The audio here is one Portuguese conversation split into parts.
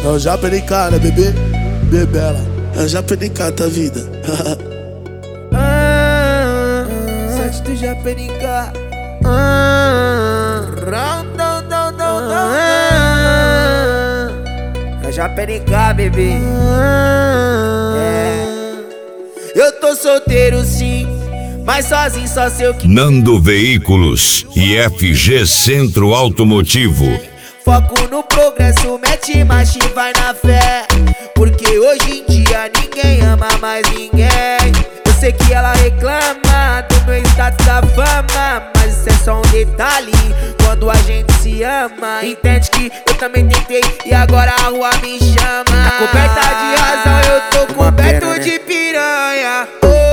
É o Japenica, né, bebê? Bebela. É o Japenica, tua vida. Sete do Japenica. É Japenica, bebê. Eu tô solteiro sim, mas sozinho só sei o que. Nando Veículos e FG Centro Automotivo. Foco no progresso, mete marcha e vai na fé. Porque hoje em dia ninguém ama mais ninguém. Eu sei que ela reclama do meu status da fama, mas isso é só um detalhe quando a gente se ama. Entende que eu também tentei e agora a rua me chama. Tá coberta de razão, eu tô coberto de piranha.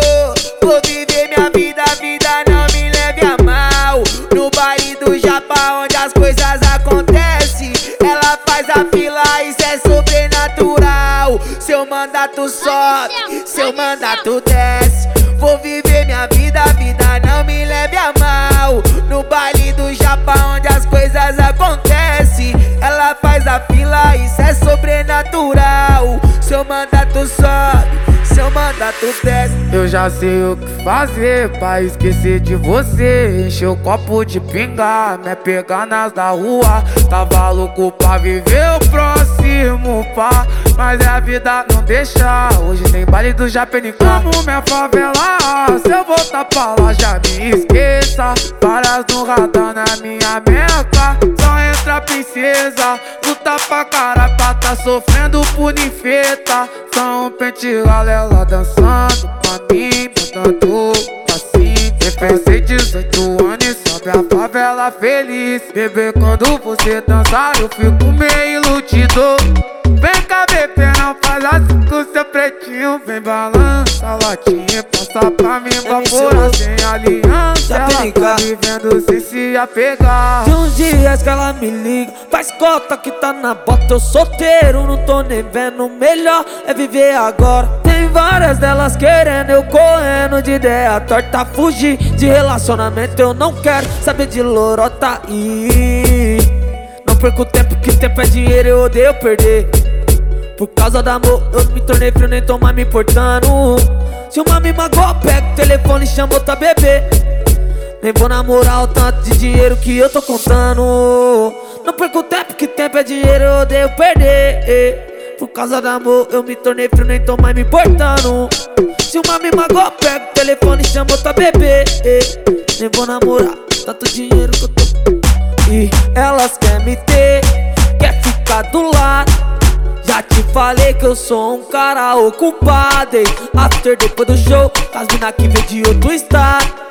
Oh, vou viver minha vida, a vida não me leve a mal. No baile do Japão onde as coisas acontecem, ela faz a fila, isso é sobrenatural. Seu mandato sobe, seu mandato desce. Vou viver minha vida, a vida não me leve a mal. No baile do Japão onde as coisas acontecem, ela faz a fila, isso é sobrenatural. Seu mandato sobe, seu mandato desce. Eu já sei o que fazer pra esquecer de você. Encher o copo de pinga, me pegar nas da rua. Tava louco pra viver o próximo pá, mas a vida não deixa. Hoje tem baile do Japenica. Amo minha favela, se eu voltar pra lá já me esqueça. Várias no radar na minha meca. Só entra princesa, luta pra cara pra tá sofrendo por ninfeta. Só um pente galela dançando pra mim, botando assim. Pensei 18 anos e sobe a favela feliz. Bebê, quando você dançar eu fico meio iludido. Vem cá, bebê, não faz assim com seu pretinho. Vem balança a latinha, passa pra mim, vapora sem aliança. Ela tá vivendo sem se apegar. Tem uns dias que ela me liga, faz cota que tá na bota. Eu solteiro, não tô nem vendo. Melhor é viver agora. Tem várias delas querendo, eu correndo de ideia torta. Fugir de relacionamento, eu não quero saber de lorota. E não perco tempo, que tempo é dinheiro, eu odeio perder. Por causa do amor, eu me tornei frio, nem tô mais me importando. Se uma me magoa, pega o telefone e chama outra bebê. Nem vou namorar o tanto de dinheiro que eu tô contando. Não perco tempo, que tempo é dinheiro, eu odeio perder. Por causa do amor, eu me tornei frio, nem tô mais me importando. Se uma me magoa, pega o telefone e chama outra bebê. Nem vou namorar tanto dinheiro que eu tô. E elas querem me ter, quer ficar do lado. Já te falei que eu sou um cara ocupado. After depois do show, as mina que vem de outro estado.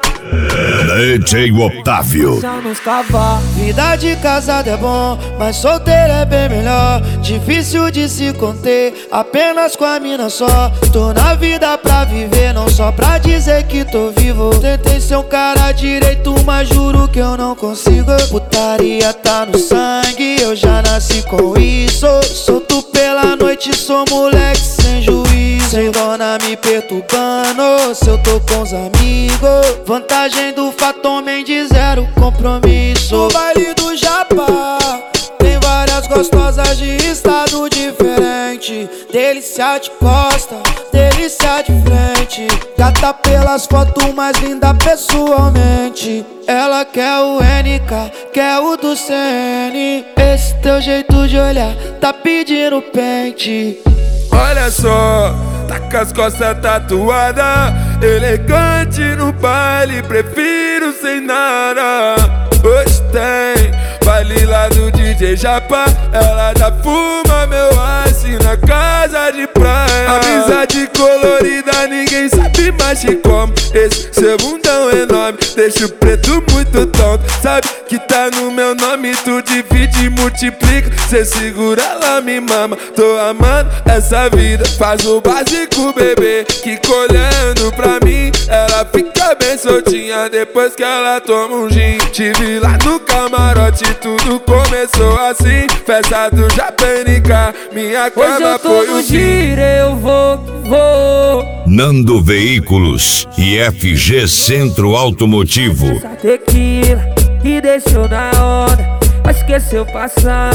DJ Otávio. Já nos cavar. Vida de casado é bom, mas solteiro é bem melhor. Difícil de se conter, apenas com a mina só. Tô na vida pra viver, não só pra dizer que tô vivo. Tentei ser um cara direito, mas juro que eu não consigo. Putaria tá no sangue, eu já nasci com isso. Solto pela noite, sou moleque sem juízo. Sem dona me perturbando, se eu tô com os amigos. Vantagem do fato homem de zero compromisso. No baile do Japá tem várias gostosas de estado diferente. Delícia de costa, delícia de frente. Gata pelas fotos, mais linda pessoalmente. Ela quer o NK, quer o do CN. Esse teu jeito de olhar tá pedindo pente. Olha só, tá com as costas tatuadas, elegante no baile, prefiro sem nada. Hoje tem baile lá do DJ Japa, ela já fuma meu ice na casa de praia. Amizade colorida, ninguém sabe mais de como. Esse seu bundão enorme deixa o preto muito tonto. Sabe que tá no meu nome, tu divide e multiplica. Cê segura, ela me mama, tô amando essa vida. Faz o básico, bebê, que olhando pra mim ela fica bem soltinha depois que ela toma um gin. Tive lá no camarote, tudo começou assim. Festa do Japenica, minha cama foi o giro, eu vou. Nando Veículos e FG Centro Automotivo. Essa tequila que deixou na onda, vai esquecer o passado.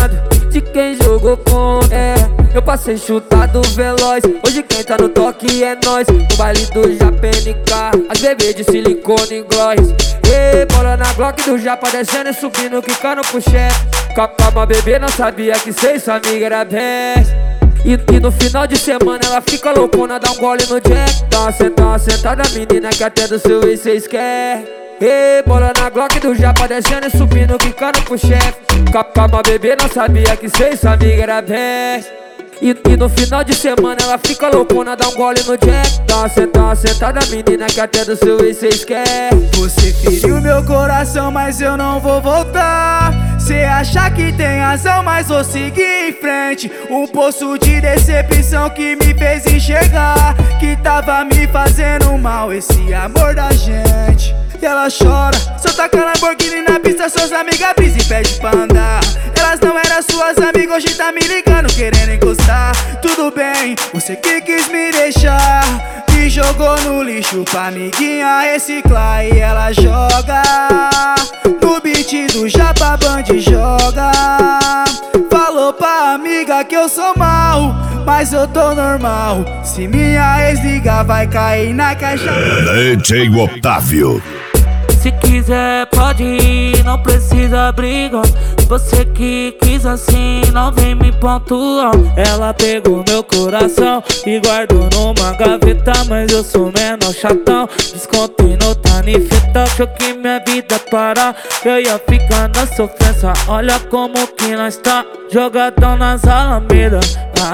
de quem jogou contra. Eu passei chutado veloz, hoje quem tá no toque é nós. No baile do JPNK, as bebês de silicone e gloss. Ei, bola na Glock do Japa descendo e subindo, quicando pro chefe. Calma, bebê, não sabia que cê sua amiga era best. E no final de semana ela fica loucona, dá um gole no jack. Tá uma sentada menina que até do seu ex cês quer. Ei, bola na Glock do Japa descendo e subindo, quicando pro chefe. Calma, bebê, não sabia que cê sua amiga era best. E no final de semana ela fica loucona, dá um gole no jack. Tá uma sentada menina que até do seu ex cês quer. Você feriu meu coração, mas eu não vou voltar. Cê acha que tem razão, mas vou seguir em frente. Um poço de decepção que me fez enxergar que tava me fazendo mal esse amor da gente. E ela chora, só taca Lamborghini na pista, suas amigas brisa e pede pra andar. Elas não eram suas amigas, hoje tá me ligando, querendo encostar. Tudo bem, você que quis me deixar, me jogou no lixo pra amiguinha reciclar. E ela joga no beat do Japa Band, joga. Falou pra amiga que eu sou mal, mas eu tô normal. Se minha ex ligar vai cair na caixa. DJ Otávio. Se quiser pode ir, não precisa brigar. Você que quis assim, não vem me pontuar. Ela pegou meu coração e guardou numa gaveta, mas eu sou menor chatão. Descontei no tanifeta, achou que minha vida parar, eu ia ficar na sofrência. Olha como que nós tá, jogadão nas alamedas.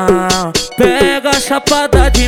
Pega a chapada de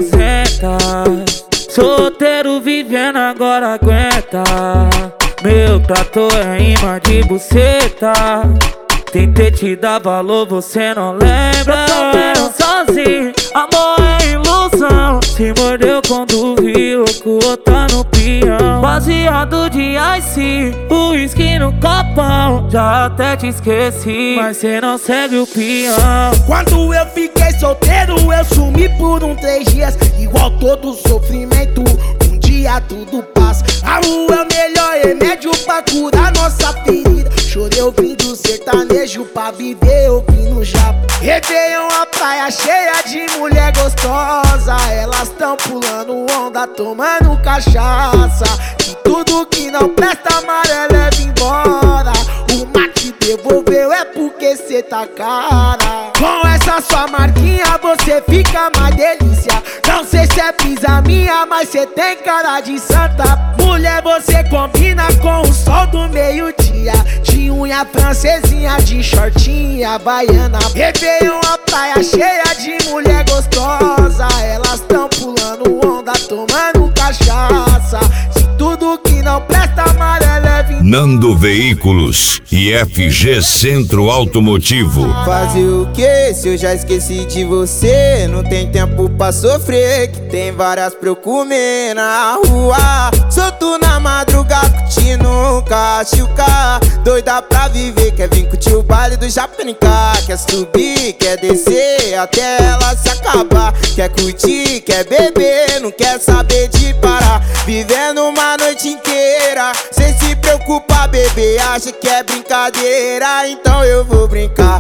1.200. Solteiro vivendo agora aguenta. Meu trato é imã de buceta. Tentei te dar valor, você não lembra. Eu tô vendo sozinho, amor é ilusão. Se mordeu quando viu que o outro tá no peão. Baseado de ice, uísque no copão. Já até te esqueci, mas cê não segue o peão. Quando eu fiquei solteiro, eu sumi por 3 dias. Igual todo sofrimento, um dia tudo passa. A rua é o melhor remédio pra curar nossa ferida. Chorei ouvindo sertanejo pra viver ouvindo Japa. Réveillon, a praia cheia de mulher gostosa. Elas tão pulando onda, tomando cachaça. E tudo que não presta amarelo leva embora. O mar te devolveu é porque cê tá cara. Com essa sua marquinha você fica mais delícia. Não sei se é brisa minha, mas cê tem cara de santa. Mulher, você combina com o sol do meio-dia. De unha francesinha, de shortinha baiana. Réveillon, a praia cheia de mulher gostosa. Elas tão pulando onda, tomando cachaça. Se tudo que não presta amarelo é vinho. Nando Veículos e FG Centro Automotivo. Fazer o que se eu já esqueci de você? Não tem tempo pra sofrer, que tem várias pra eu comer na rua. Solto na madrugada, curtindo um cachuca. Doida pra viver, quer vir curtir o baile do JPNK. Quer subir, quer descer, até ela se acabar. Quer curtir, quer beber, não quer saber de parar. Vivendo uma noite inteira, sem se preocupar, bebê. Acha que é brincadeira, então eu vou brincar.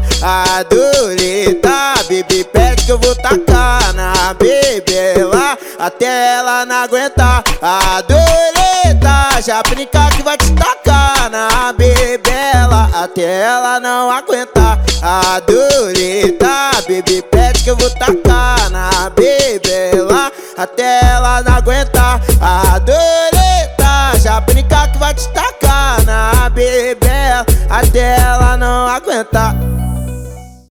Adoreta, bebê, pede que eu vou tacar na bebela, até ela não aguentar. Adoreta, já brincar que vai te tacar na bebela, até ela não aguentar. Adoreta, bebê, pede que eu vou tacar na bebela, até ela não aguentar. Adoreta, já brincar que vai te tacar na bebela, até ela não aguentar.